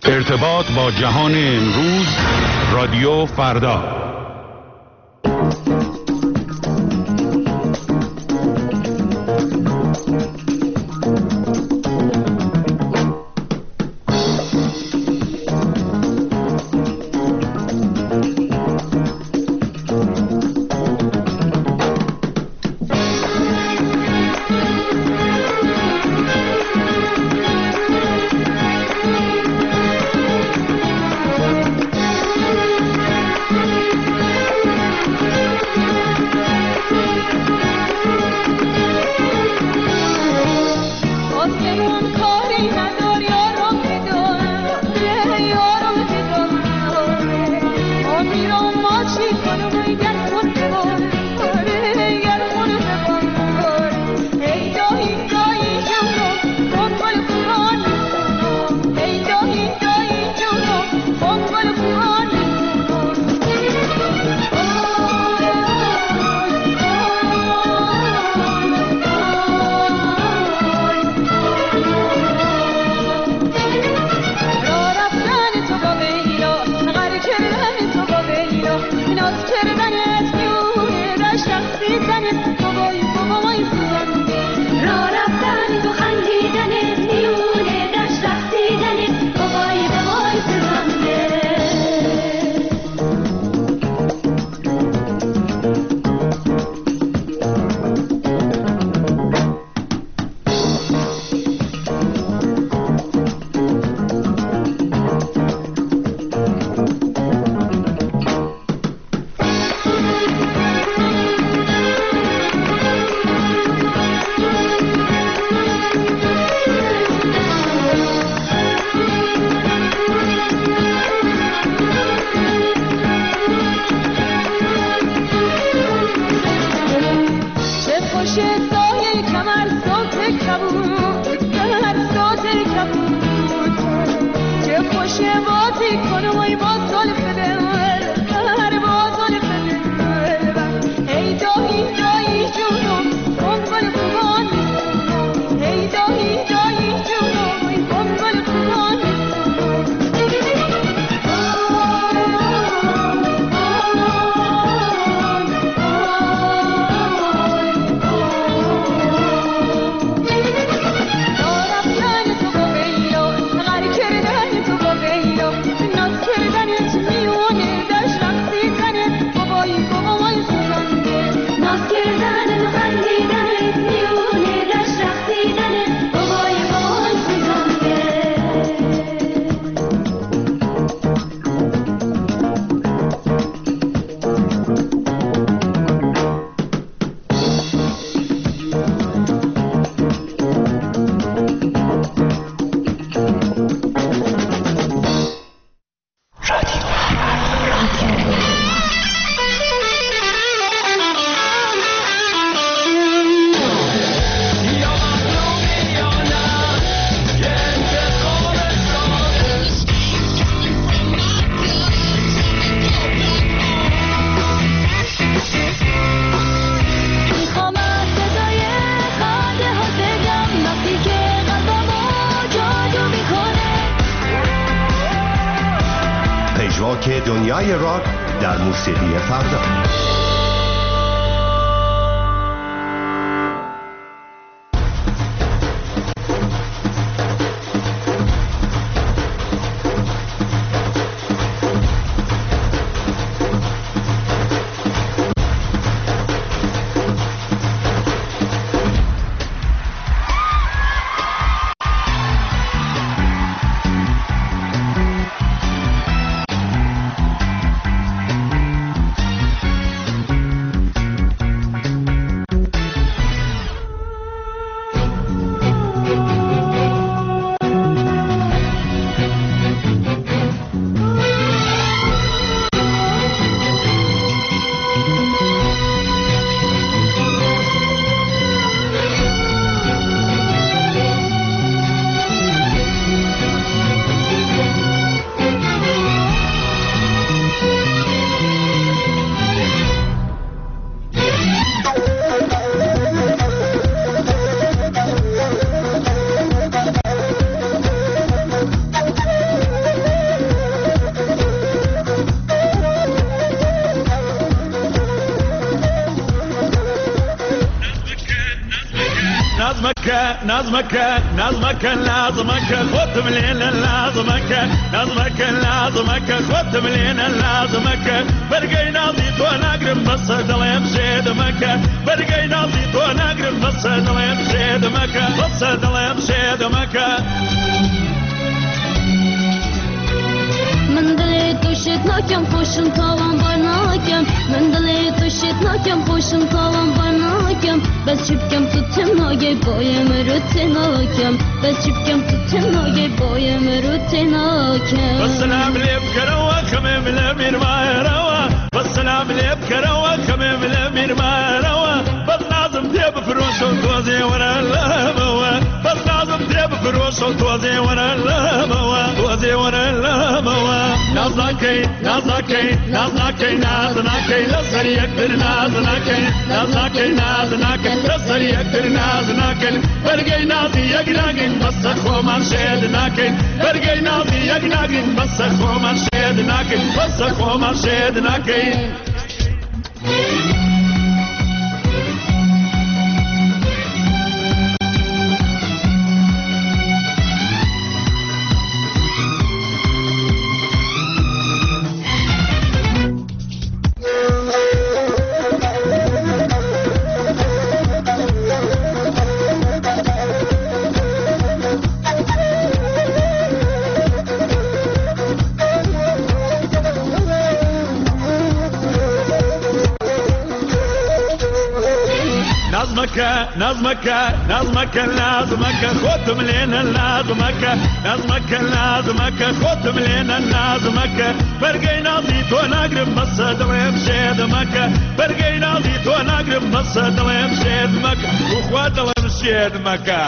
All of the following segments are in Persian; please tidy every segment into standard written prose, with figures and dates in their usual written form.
ارتباط با جهان امروز، رادیو فردا. دنیای راک در موسیقی فردا. نظمك لازمك خد ملينا لازمك نظمك لازمك خد ملينا لازمك برقي ناضيت وانا اقرب بس دلي مشيد مكة برقي ناضيت وانا اقرب بس دلي مشيد مكة بس دلي مشيد مكة من دلت وشت ناكم خوشم تاوان barnakem من دلت وشت ناكم خوشم تاوان barnakem بس شبكم tuttum nage boyum rutinakem بس شبكم tuttum nage boyum rutinakem والسلام لي بكروا كمم لمير ما روا والسلام لي بكروا كمم لمير ما روا بس لازم تجيب فلوس وتوزي ورا الهوا بس لازم تجيب فلوس وتوزي ورا الهوا توزي ورا الهوا نازناكي نازناكي نازناكي نازناكي لسر يقدر نازناكي نازناكي نازناكي لسر يقدر نازناكي برقي نازي يقناقين بس اخو من شيدناكي برقي نازي يقناقين بس اخو من شيدناكي بس اخو من شيدناكي نظمك لازمك خد ملينا لازمك نظمك لازمك خد ملينا لازمك برقي ناضيت وانا اقرب بس دلي مشيد مكة برقي ناضيت وانا اقرب بس دلي مشيد مكة واخوات دلي مشيد مكة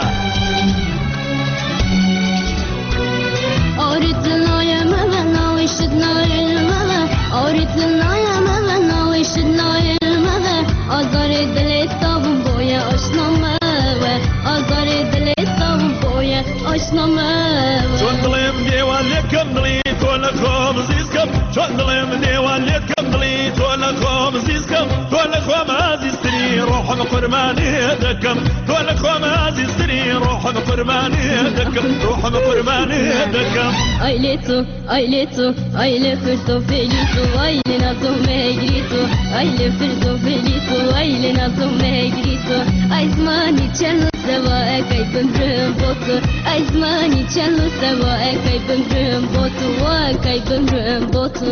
أوريتنا يا ماما وشدنا الماما أوريتنا يا ماما وشدنا الماما أزار دلت تابون بويا أشنا ماما أزار دلت تابون بويا أشنا ماما شون دلم ديوانكم دليت ولكم زيزكم شون دلم ديوانكم دليت ولكم زيزكم ولكم عزيزتني روح بقرباني دكم ولكم عزيزتني روح بقرباني دكم روح بقرباني دكم Aileto, aile furto felito, aile nato me grito, aile furto felito, aile nato me grito, aizmani cello seva e kai bendrum botu, aizmani cello seva e kai bendrum botu, kai bendrum botu.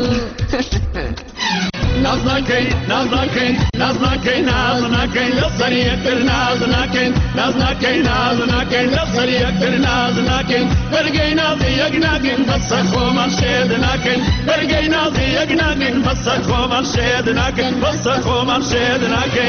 نازناكي نازناكي نازناكي نازناكي لسر يقدر نازناكي نازناكي نازناكي لسر يقدر نازناكي برقي نازي يقناقين بس اخو من شيدناكي برقي نازي يقناقين بس اخو من شيدناكي بس اخو من شيدناكي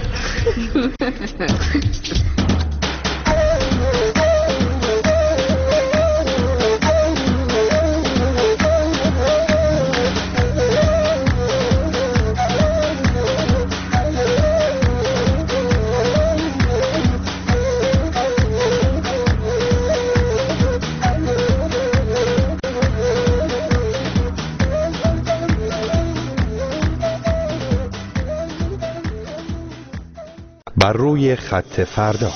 بر روی خط فردا.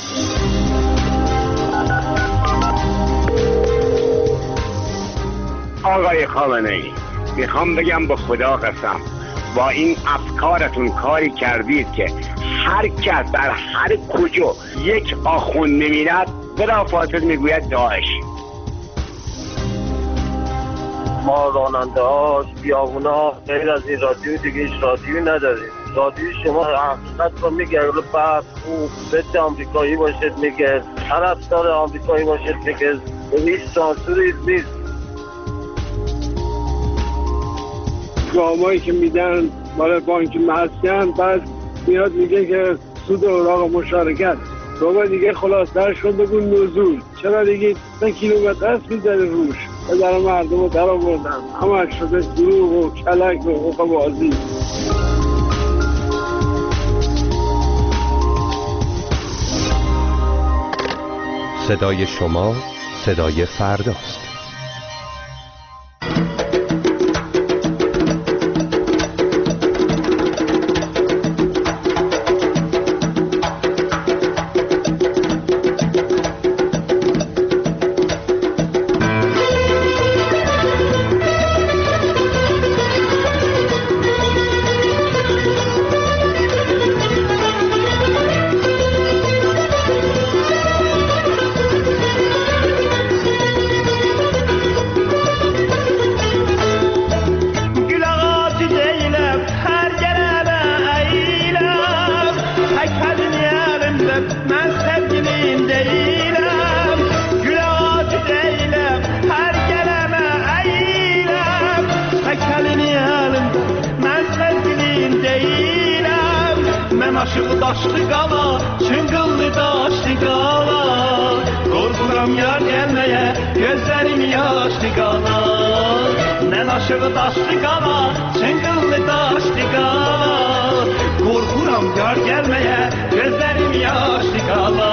آقای خامنه‌ای، میخوام بگم به خدا قسم با این افکارتون کاری کردید که هر کس در هر کجا یک آخوند نمیرد بلافاصله میگوید داعش. ما راننده ها بیابونا غیر از این رادیو دیگه هیچ رادیویی نداریم. رادیو شما حقیقت رو میگه، بعد خوب ضد آمریکایی باشد میگه، طرفدار آمریکایی باشد میگه، هیچ سانسوری نیست. گامایی که میدن برای بانک مسکن بعد میاد میگه که سود اوراق مشارکت. بابا دیگه خلاصتر شد بگو نزول. چرا دیگه 3 کیلومتر است میذاره روش و در مردم رو در آوردن. همه شده دروغ و کلک و حقوق بازی. صدای شما صدای فرداست. aşığı daşlı qala, çıngıllı daşlı qala. Qorxuram yar gəlməyə, gözlərim yaşlı qala. Mən aşığı daşlı qala, çıngıllı daşlı qala. Qorxuram yar gəlməyə, gözlərim yaşlı qala.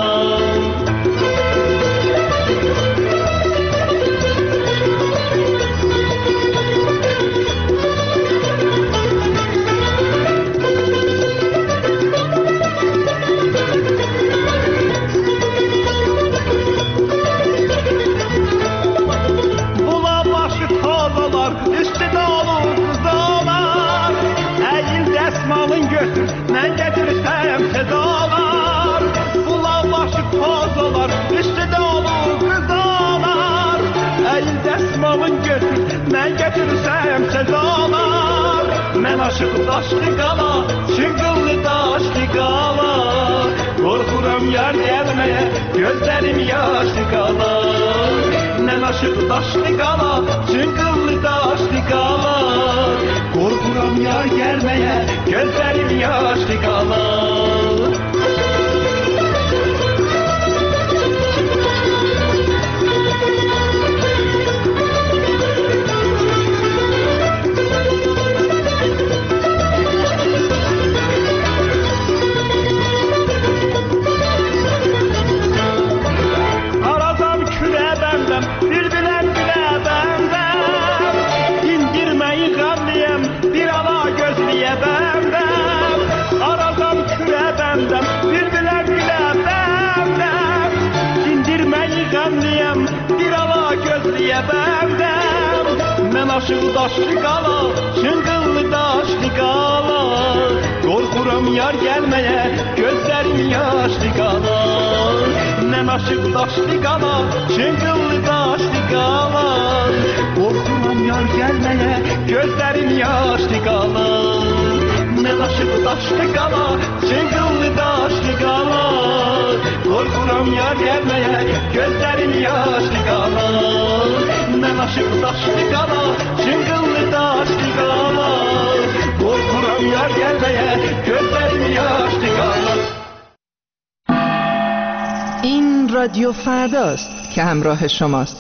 Mən gətirsəm sedalar, bulavbaşı tozalar, üstüdə olur qızalar. Əyil dəsmalın götür, mən gətirsəm sedalar. Mən aşıq daşlı qala, çıngıllı daşlı qala. Qorxuram yar gəlməyə, gözlərim yaşlı qala. Mən aşıq daşlı qala, çıngıllı daşlı qala. Qorxuram yar gəlməyə, gözlərim yaşlı qala. Arazam külə bəndəm, bir-bilən bilə bəndəm. İndirməyi qəmliyəm, bir ala gözliyə bəndəm. Arazam külə bəndəm, bir-bilən bilə bəndəm. İndirməyi qəmliyəm, bir ala gözliyə bəndəm. Mən aşığı daşlı qala, çıngıllı daşlı qala. Qorxuram yar gəlməyə, gözlərim yaşlı qala. Mən aşığı daşlı qala, çıngıllı daşlı qala. Qorxuram yar gəlməyə, gözlərim yaşlı qala. Mən aşığı daşlı qala, çıngıllı daşlı qala. Qorxuram yar gəlməyə, gözlərim yaşlı qala. Mən aşığı daşlı qala, çıngıllı daşlı qala. Qorxuram yar gəlməyə, gözlərim yaşlı qala. این رادیو فرداست که همراه شماست.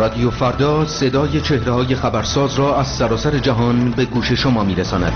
رادیو فردا صدای چهره‌های خبرساز را از سراسر جهان به گوش شما می‌رساند.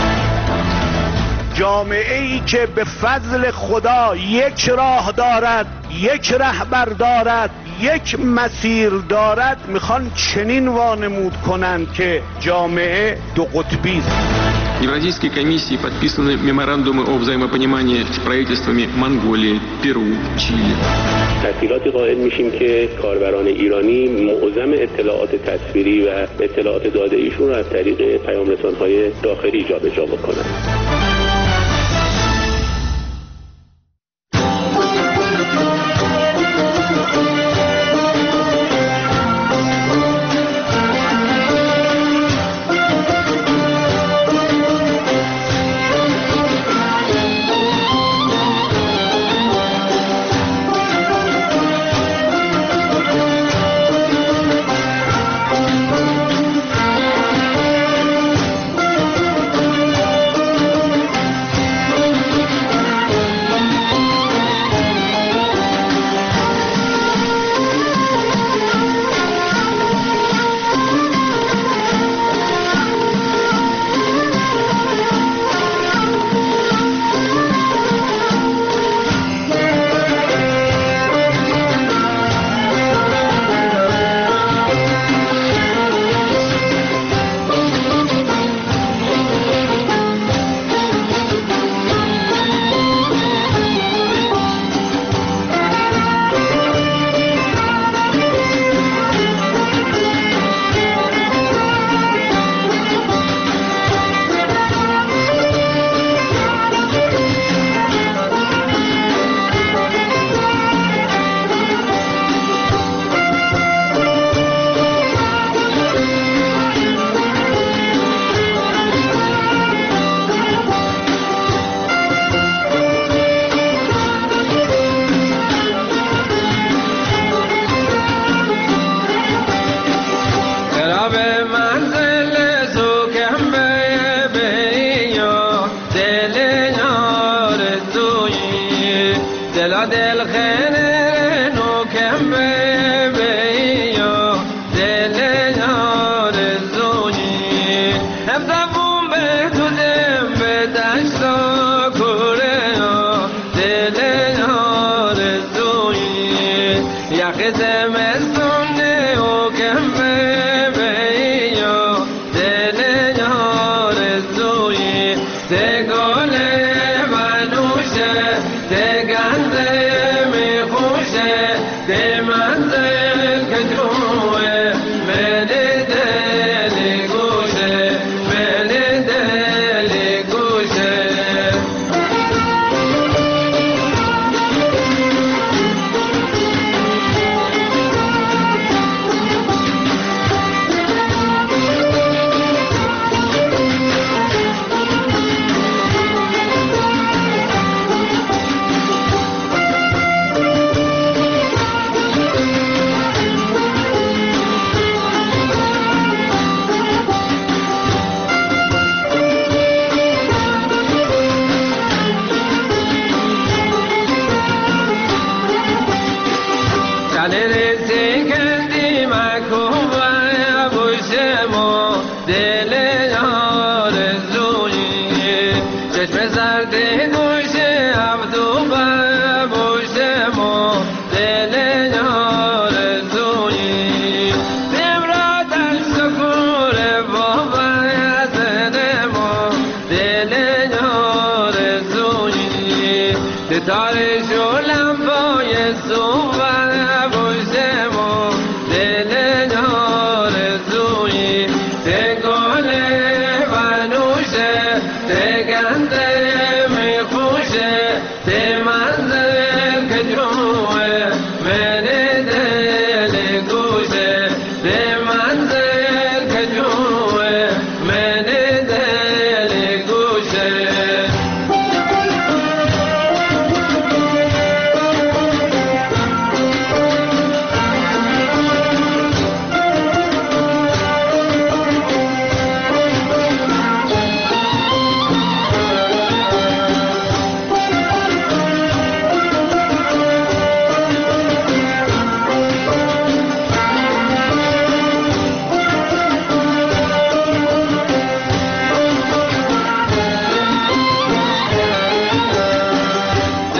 جامعه‌ای که به فضل خدا یک راه دارد، یک رهبر دارد، یک مسیر دارد، میخوان چنین وانمود کنند که جامعه دو قطبی است. Евразийской комиссии подписаны меморандумы о взаимопонимании с правительствами Монголии, Перу, Чили. تسهیلاتی قائل میشیم که کاربران ایرانی معظم اطلاعات تصویری و اطلاعات داده ایشون را از طریق پیام رسان‌های داخلی جابجا بکنند.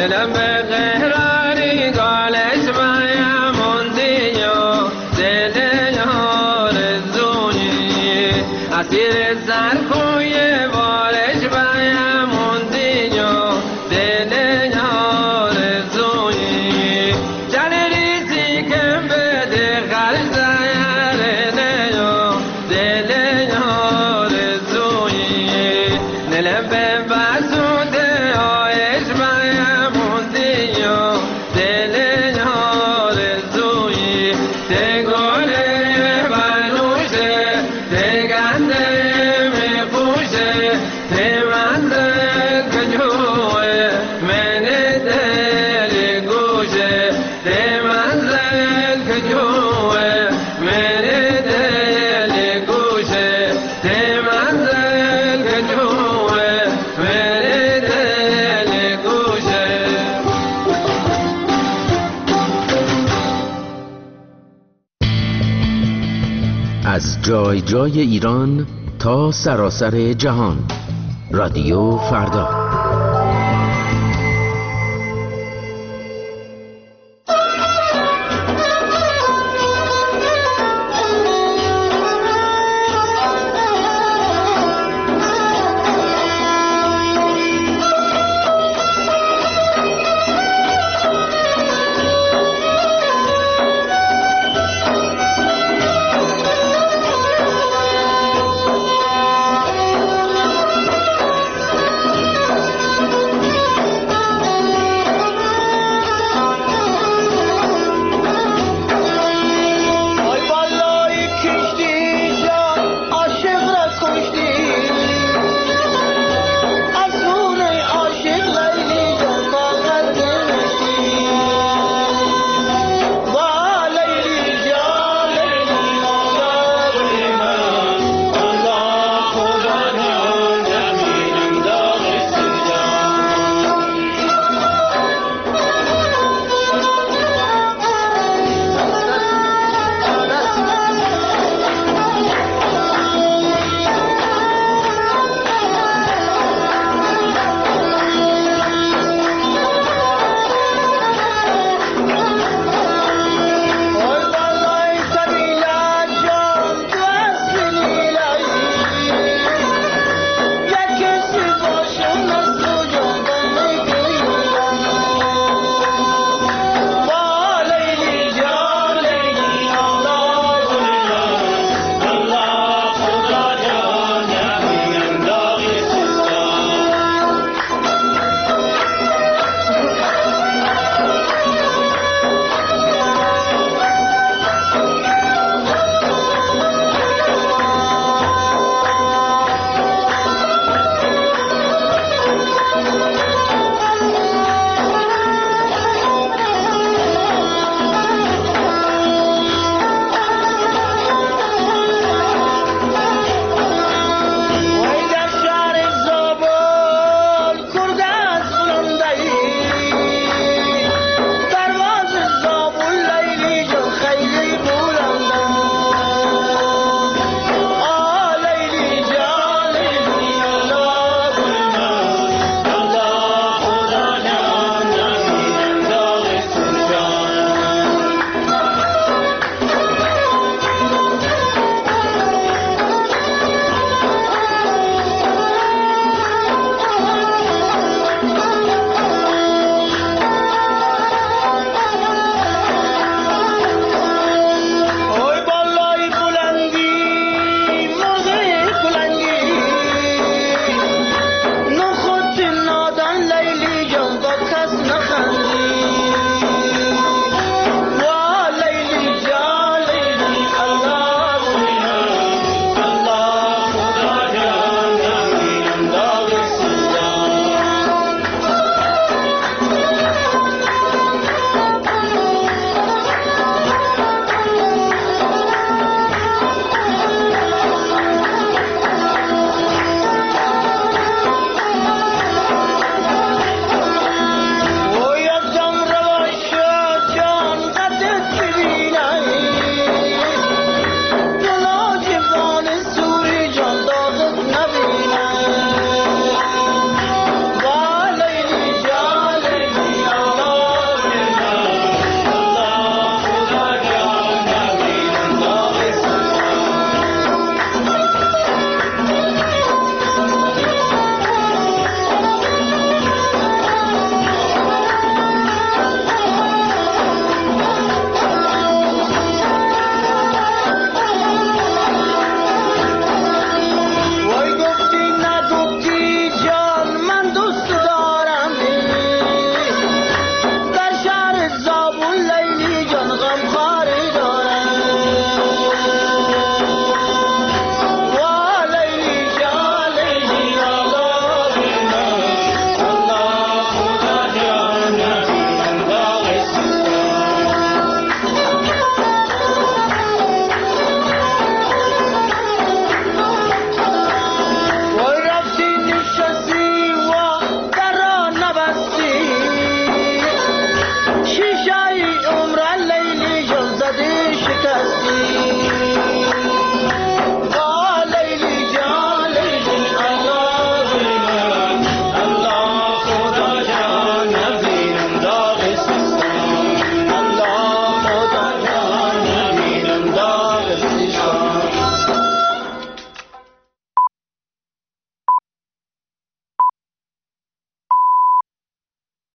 دلم به قهرانی گالش بایم موندیو دل آرزویی اسیر سرکوی بارش بایم موندیو دل آرزویی جل ریزی کم بده خرج نیو دل آرزویی دلم به بسوده آیش بایم موندیو دل آرزویی ته گله بنوشه ته گنده میخوشه ته منزل کجوه من دل گوشه ته منزل کجوه من دل گوشه ته منزل کجوه من دل گوشه. از جای جای ایران تا سراسر جهان، رادیو فردا.